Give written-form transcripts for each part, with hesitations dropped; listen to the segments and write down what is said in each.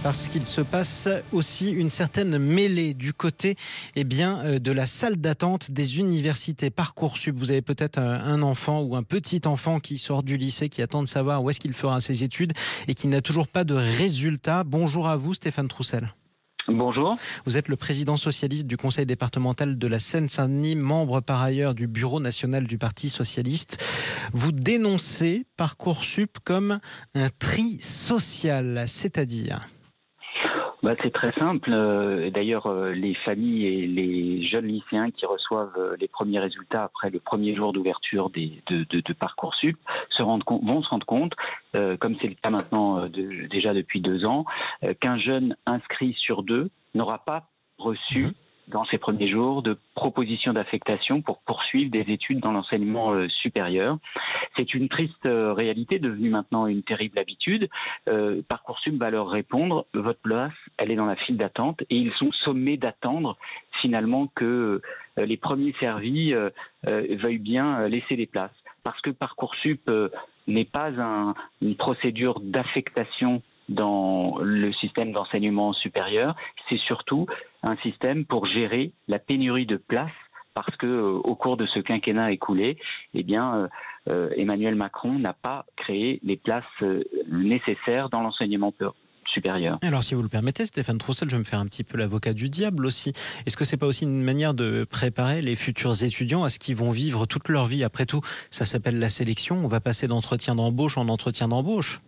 parce qu'il se passe aussi une certaine mêlée du côté de la salle d'attente des universités Parcoursup. Vous avez peut-être un enfant ou un petit enfant qui sort du lycée, qui attend de savoir où est-ce qu'il fera ses études et qui n'a toujours pas de résultats. Bonjour à vous, Stéphane Troussel. Bonjour. Vous êtes le président socialiste du conseil départemental de la Seine-Saint-Denis, membre par ailleurs du bureau national du Parti socialiste. Vous dénoncez Parcoursup comme un tri social, c'est-à-dire ? C'est très simple. D'ailleurs, les familles et les jeunes lycéens qui reçoivent les premiers résultats après le premier jour d'ouverture de Parcoursup vont se rendre compte, comme c'est le cas maintenant déjà depuis 2 ans, qu'un jeune inscrit sur 2 n'aura pas reçu dans ces premiers jours de proposition d'affectation pour poursuivre des études dans l'enseignement supérieur. C'est une triste réalité devenue maintenant une terrible habitude. Parcoursup va leur répondre « Votre place, elle est dans la file d'attente » et ils sont sommés d'attendre finalement que les premiers servis veuillent bien laisser les places. Parce que Parcoursup n'est pas une procédure d'affectation dans le système d'enseignement supérieur, c'est surtout un système pour gérer la pénurie de places parce que au cours de ce quinquennat écoulé, Emmanuel Macron n'a pas créé les places nécessaires dans l'enseignement supérieur. Alors si vous le permettez, Stéphane Troussel, je vais me faire un petit peu l'avocat du diable aussi. Est-ce que c'est pas aussi une manière de préparer les futurs étudiants à ce qu'ils vont vivre toute leur vie ? Après tout, ça s'appelle la sélection, on va passer d'entretien d'embauche en entretien d'embauche.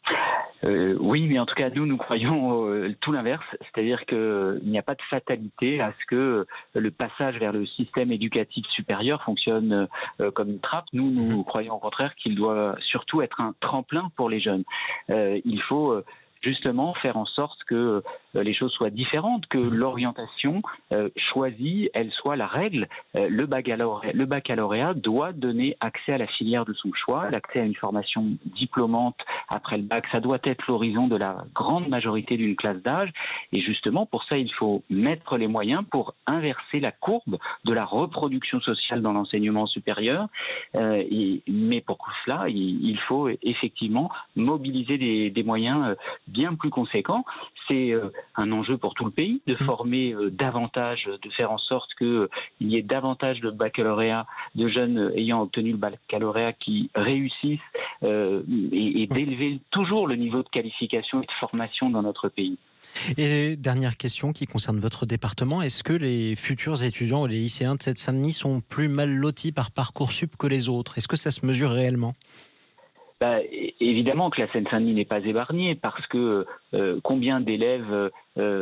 Oui, mais en tout cas, nous croyons tout l'inverse, c'est-à-dire qu'il n'y a pas de fatalité à ce que le passage vers le système éducatif supérieur fonctionne comme une trappe. Nous croyons au contraire qu'il doit surtout être un tremplin pour les jeunes. Il faut justement faire en sorte que les choses soient différentes, que l'orientation choisie, elle soit la règle. Le baccalauréat doit donner accès à la filière de son choix, l'accès à une formation diplômante après le bac, ça doit être l'horizon de la grande majorité d'une classe d'âge. Et justement, pour ça, il faut mettre les moyens pour inverser la courbe de la reproduction sociale dans l'enseignement supérieur. Mais pour cela, il faut effectivement mobiliser des moyens bien plus conséquents. C'est un enjeu pour tout le pays de former davantage, de faire en sorte qu'il y ait davantage de baccalauréats, de jeunes ayant obtenu le baccalauréat qui réussissent et d'élever toujours le niveau de qualification et de formation dans notre pays. Et dernière question qui concerne votre département, est-ce que les futurs étudiants ou les lycéens de Seine-Saint-Denis sont plus mal lotis par Parcoursup que les autres ? Est-ce que ça se mesure réellement ? Évidemment que la Seine-Saint-Denis n'est pas épargnée parce que combien d'élèves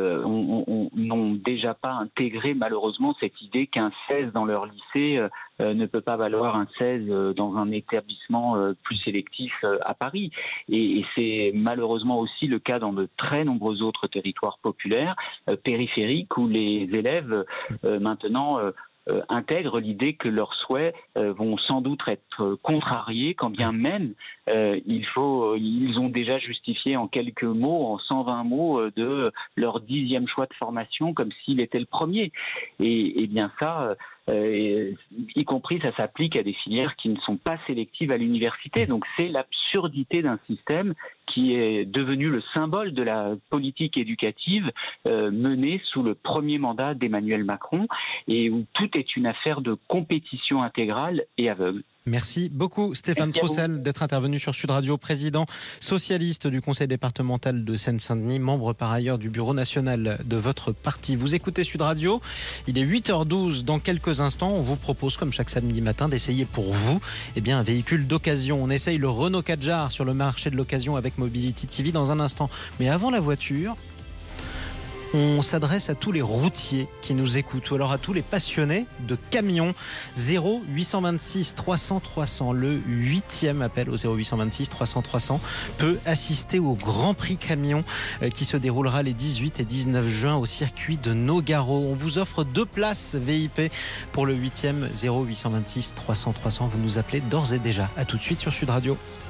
n'ont déjà pas intégré malheureusement cette idée qu'un 16 dans leur lycée ne peut pas valoir un 16 dans un établissement plus sélectif à Paris. Et c'est malheureusement aussi le cas dans de très nombreux autres territoires populaires, périphériques, où les élèves maintenant intègrent l'idée que leurs souhaits vont sans doute être contrariés, quand bien même ils ont déjà justifié en quelques mots, en 120 mots, de leur 10e choix de formation comme s'il était le premier. Et bien ça, y compris ça s'applique à des filières qui ne sont pas sélectives à l'université. Donc c'est l'absurdité d'un système qui est devenu le symbole de la politique éducative menée sous le premier mandat d'Emmanuel Macron et où tout est une affaire de compétition intégrale et aveugle. Merci beaucoup Stéphane Troussel d'être intervenu sur Sud Radio, président socialiste du conseil départemental de Seine-Saint-Denis, membre par ailleurs du bureau national de votre parti. Vous écoutez Sud Radio, il est 8h12. Dans quelques instants, on vous propose, comme chaque samedi matin, d'essayer pour vous un véhicule d'occasion. On essaye le Renault Kadjar sur le marché de l'occasion avec Mobility TV dans un instant. Mais avant la voiture, on s'adresse à tous les routiers qui nous écoutent ou alors à tous les passionnés de camions. 0826 300 300, le 8e appel au 0826 300 300 peut assister au Grand Prix Camion qui se déroulera les 18 et 19 juin au circuit de Nogaro. On vous offre 2 places VIP pour le 8e 0826 300 300. Vous nous appelez d'ores et déjà. À tout de suite sur Sud Radio.